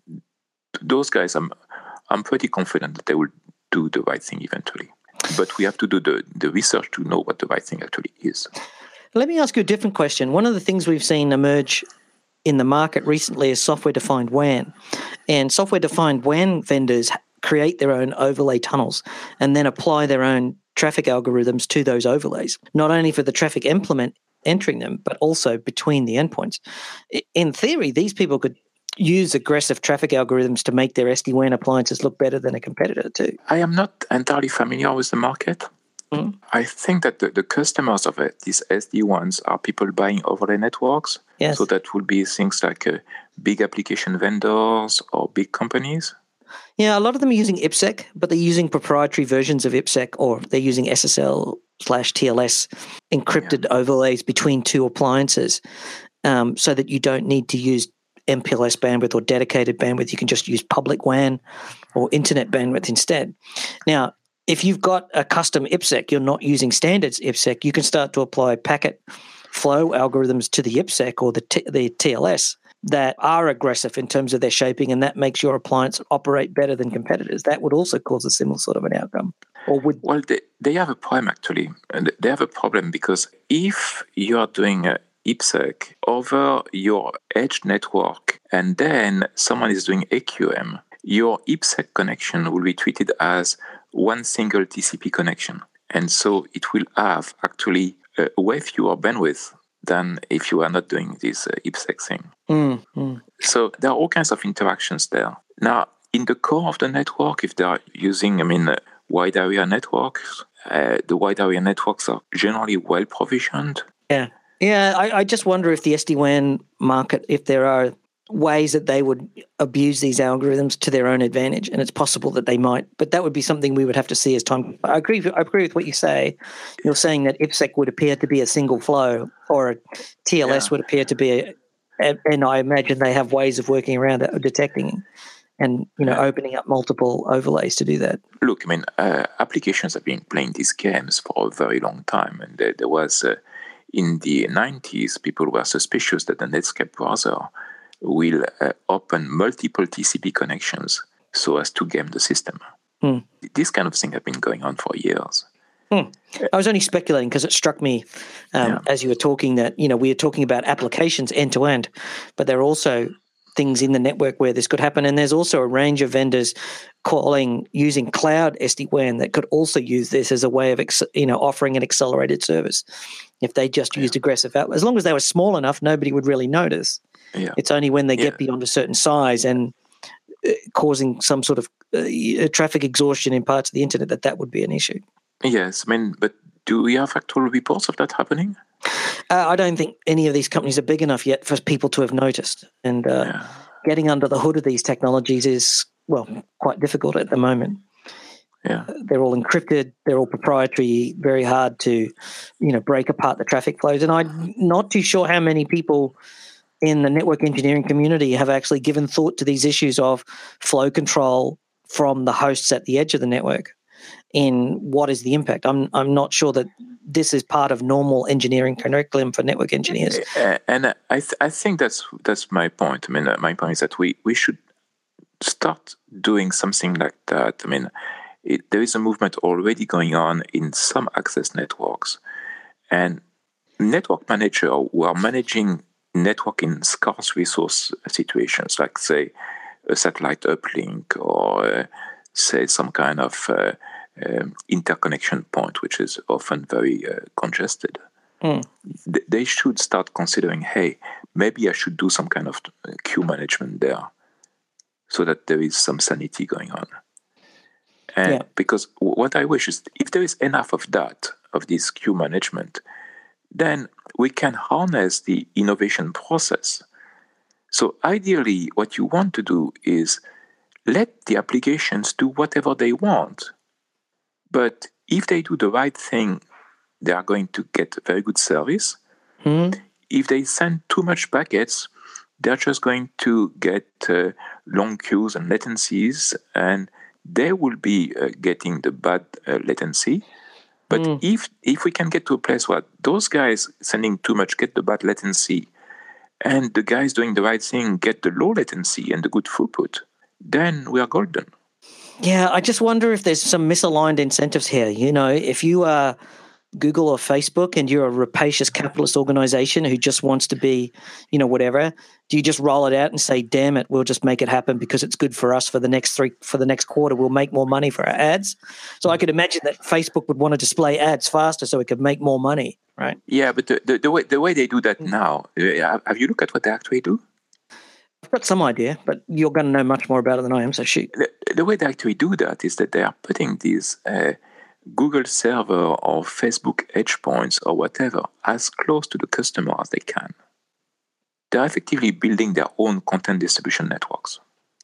those guys, I'm pretty confident that they will do the right thing eventually. But we have to do the research to know what the right thing actually is. Let me ask you a different question. One of the things we've seen emerge in the market recently is software-defined WAN. And software-defined WAN vendors create their own overlay tunnels and then apply their own traffic algorithms to those overlays, not only for the traffic entering them, but also between the endpoints. In theory, these people could use aggressive traffic algorithms to make their SD-WAN appliances look better than a competitor too. I am not entirely familiar with the market. Mm-hmm. I think that the customers of these SD-WANs are people buying overlay networks. Yes. So that would be things like big application vendors or big companies. Yeah, a lot of them are using IPsec, but they're using proprietary versions of IPsec, or they're using SSL/TLS encrypted overlays between two appliances, so that you don't need to use MPLS bandwidth or dedicated bandwidth. You can just use public WAN or internet bandwidth instead. Now, if you've got a custom IPsec, you're not using standards IPsec, you can start to apply packet flow algorithms to the IPsec or the TLS that are aggressive in terms of their shaping, and that makes your appliance operate better than competitors. That would also cause a similar sort of an outcome. Well, they have a problem, actually. They have a problem because if you are doing IPsec over your edge network and then someone is doing AQM, your IPsec connection will be treated as one single TCP connection. And so it will have actually way fewer bandwidth than if you are not doing this IPsec thing. So there are all kinds of interactions there. Now, in the core of the network, if they are using, wide area networks, the wide area networks are generally well provisioned. Yeah, I just wonder if the SD-WAN market, if there are ways that they would abuse these algorithms to their own advantage, and it's possible that they might, but that would be something we would have to see as time. I agree with what you say. You're saying that IPsec would appear to be a single flow, or a TLS would appear to be and I imagine they have ways of working around it, of detecting and opening up multiple overlays to do that. Look, applications have been playing these games for a very long time, and there was in the 90s, people were suspicious that the Netscape browser will open multiple TCP connections so as to game the system. This kind of thing have been going on for years. I was only speculating because it struck me as you were talking that, we are talking about applications end to end, but there are also things in the network where this could happen. And there's also a range of vendors using cloud SD-WAN that could also use this as a way of offering an accelerated service. If they just used aggressive out, as long as they were small enough, nobody would really notice. Yeah. It's only when they get beyond a certain size and causing some sort of traffic exhaustion in parts of the internet that would be an issue. Yes, but do we have actual reports of that happening? I don't think any of these companies are big enough yet for people to have noticed. And getting under the hood of these technologies is, quite difficult at the moment. Yeah, they're all encrypted. They're all proprietary. Very hard to, break apart the traffic flows. And I'm not too sure how many people in the network engineering community have actually given thought to these issues of flow control from the hosts at the edge of the network. In what is the impact? I'm not sure that this is part of normal engineering curriculum for network engineers. And I think that's my point. My point is that we should start doing something like that. There is a movement already going on in some access networks, and network managers who are managing network in scarce resource situations, like say a satellite uplink or say some kind of interconnection point, which is often very congested. They should start considering, hey, maybe I should do some kind of queue management there so that there is some sanity going on. And because what I wish is if there is enough of that, of this queue management, then we can harness the innovation process. So ideally, what you want to do is let the applications do whatever they want. But if they do the right thing, they are going to get very good service. If they send too much packets, they're just going to get long queues and latencies, and they will be getting the bad latency. But if we can get to a place where those guys sending too much get the bad latency, and the guys doing the right thing get the low latency and the good throughput, then we are golden. Yeah, I just wonder if there's some misaligned incentives here. If you are Google or Facebook and you're a rapacious capitalist organization who just wants to be, whatever, do you just roll it out and say, damn it, we'll just make it happen because it's good for us for the next quarter, we'll make more money for our ads? So I could imagine that Facebook would want to display ads faster so it could make more money, right? Yeah, but the way they do that now, have you looked at what they actually do? I've got some idea, but you're going to know much more about it than I am, so shoot. The way they actually do that is that they are putting these Google server or Facebook edge points or whatever as close to the customer as they can. They're effectively building their own content distribution networks.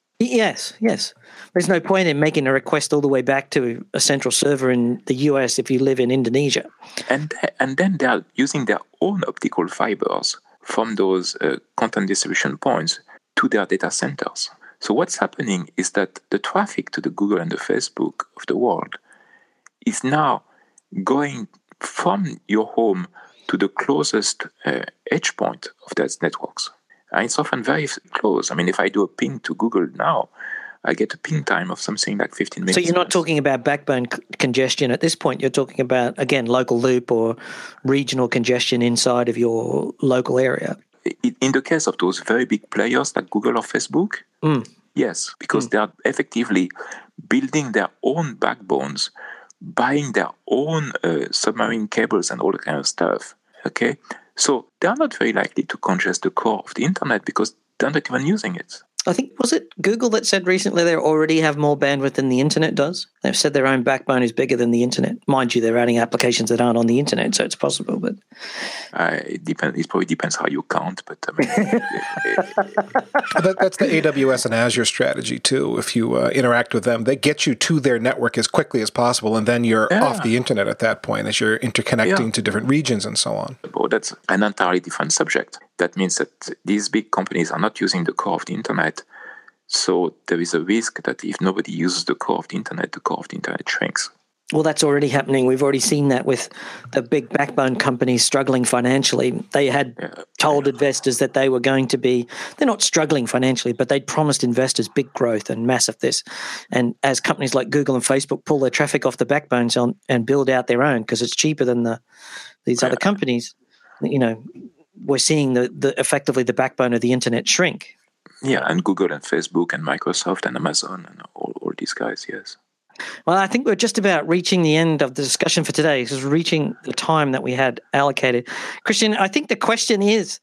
Yes. There's no point in making a request all the way back to a central server in the US if you live in Indonesia. And then they are using their own optical fibers from those content distribution points to their data centers. So what's happening is that the traffic to the Google and the Facebook of the world is now going from your home to the closest edge point of those networks. And it's often very close. If I do a ping to Google now, I get a ping time of something like 15 minutes. So you're not talking about backbone congestion at this point. You're talking about, again, local loop or regional congestion inside of your local area. In the case of those very big players like Google or Facebook, yes, because they are effectively building their own backbones, buying their own submarine cables and all that kind of stuff. Okay, so they are not very likely to congest the core of the internet because they're not even using it. I think, was it Google that said recently they already have more bandwidth than the internet does? They've said their own backbone is bigger than the internet. Mind you, they're adding applications that aren't on the internet, so it's possible. But it depends. It probably depends how you count. But that's the AWS and Azure strategy too. If you interact with them, they get you to their network as quickly as possible, and then you're off the internet at that point as you're interconnecting to different regions and so on. Well, that's an entirely different subject. That means that these big companies are not using the core of the internet. So there is a risk that if nobody uses the core of the internet shrinks. Well, that's already happening. We've already seen that with the big backbone companies struggling financially. They had told investors that they were going to be, they're not struggling financially, but they'd promised investors big growth and massive this. And as companies like Google and Facebook pull their traffic off the backbones and build out their own because it's cheaper than these other companies, we're seeing the effectively the backbone of the internet shrink. Yeah, and Google and Facebook and Microsoft and Amazon and all these guys, yes. Well, I think we're just about reaching the end of the discussion for today. This is reaching the time that we had allocated. Christian, I think the question is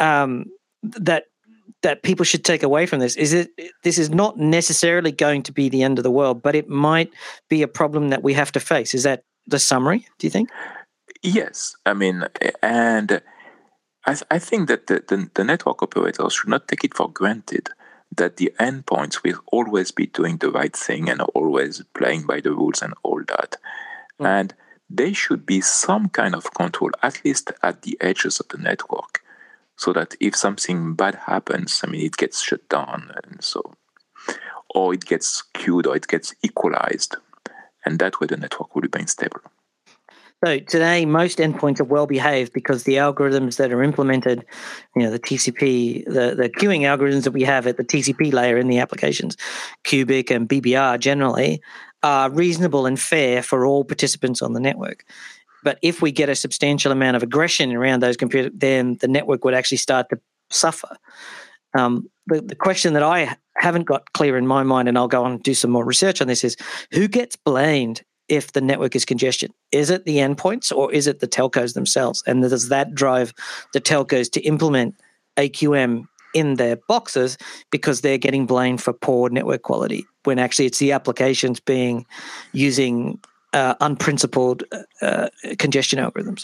that people should take away from this is this is not necessarily going to be the end of the world, but it might be a problem that we have to face. Is that the summary, do you think? Yes. I mean, and I think that the network operators should not take it for granted that the endpoints will always be doing the right thing and always playing by the rules and all that. And there should be some kind of control, at least at the edges of the network, so that if something bad happens, I mean, it gets shut down, and so, or it gets queued, or it gets equalized, and that way the network will remain stable. So today, most endpoints are well behaved because the algorithms that are implemented, the TCP, the queuing algorithms that we have at the TCP layer in the applications, Cubic and BBR generally, are reasonable and fair for all participants on the network. But if we get a substantial amount of aggression around those computers, then the network would actually start to suffer. The question that I haven't got clear in my mind, and I'll go on and do some more research on this, is who gets blamed if the network is congestion? Is it the endpoints or is it the telcos themselves? And does that drive the telcos to implement AQM in their boxes because they're getting blamed for poor network quality when actually it's the applications using unprincipled congestion algorithms?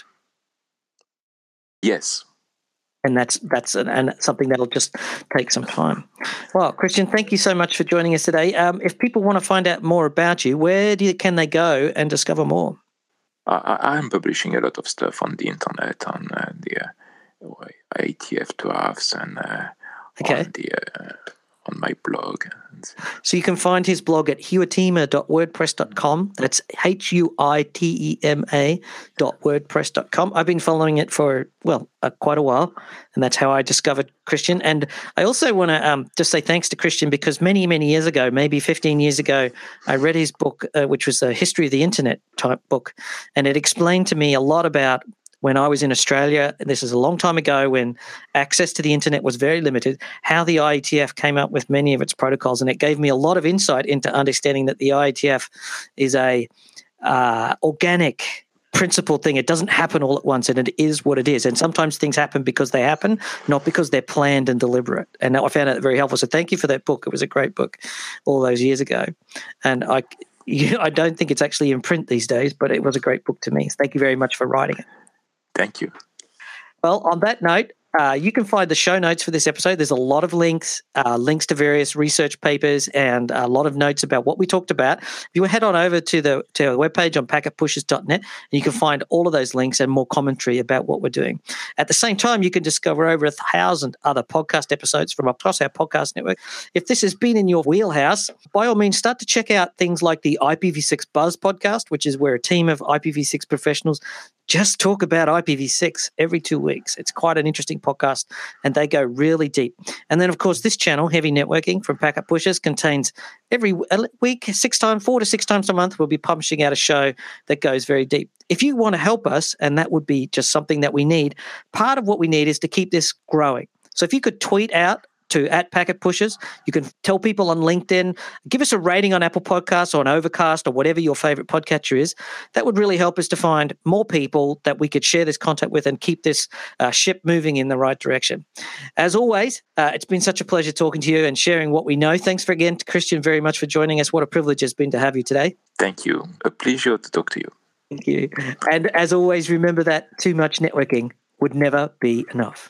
Yes. And that's something that'll just take some time. Well, Christian, thank you so much for joining us today. If people want to find out more about you, where can they go and discover more? I'm publishing a lot of stuff on the internet, on the IETF drafts, and on my blog. So you can find his blog at huitema.wordpress.com. That's HUITEMA.wordpress.com. I've been following it for, quite a while, and that's how I discovered Christian. And I also want to just say thanks to Christian because many, many years ago, maybe 15 years ago, I read his book, which was a history of the internet type book, and it explained to me a lot about when I was in Australia, and this is a long time ago when access to the internet was very limited, how the IETF came up with many of its protocols. And it gave me a lot of insight into understanding that the IETF is a organic principled thing. It doesn't happen all at once, and it is what it is. And sometimes things happen because they happen, not because they're planned and deliberate. And I found it very helpful. So thank you for that book. It was a great book all those years ago. And I don't think it's actually in print these days, but it was a great book to me. Thank you very much for writing it. Thank you. Well, on that note, you can find the show notes for this episode. There's a lot of links to various research papers and a lot of notes about what we talked about. If you head on over to our webpage on packetpushers.net, and you can find all of those links and more commentary about what we're doing. At the same time, you can discover over 1,000 other podcast episodes from across our podcast network. If this has been in your wheelhouse, by all means, start to check out things like the IPv6 Buzz podcast, which is where a team of IPv6 professionals just talk about IPv6 every 2 weeks. It's quite an interesting podcast, and they go really deep. And then, of course, this channel, Heavy Networking from Packet Pushers, contains every week, 4 to 6 times a month, we'll be publishing out a show that goes very deep. If you want to help us, and that would be just something that we need, part of what we need is to keep this growing. So if you could tweet out to @PacketPushers. You can tell people on LinkedIn, give us a rating on Apple Podcasts or on Overcast or whatever your favorite podcatcher is. That would really help us to find more people that we could share this content with and keep this ship moving in the right direction. As always, it's been such a pleasure talking to you and sharing what we know. Thanks again to Christian very much for joining us. What a privilege it's been to have you today. Thank you. A pleasure to talk to you. Thank you. And as always, remember that too much networking would never be enough.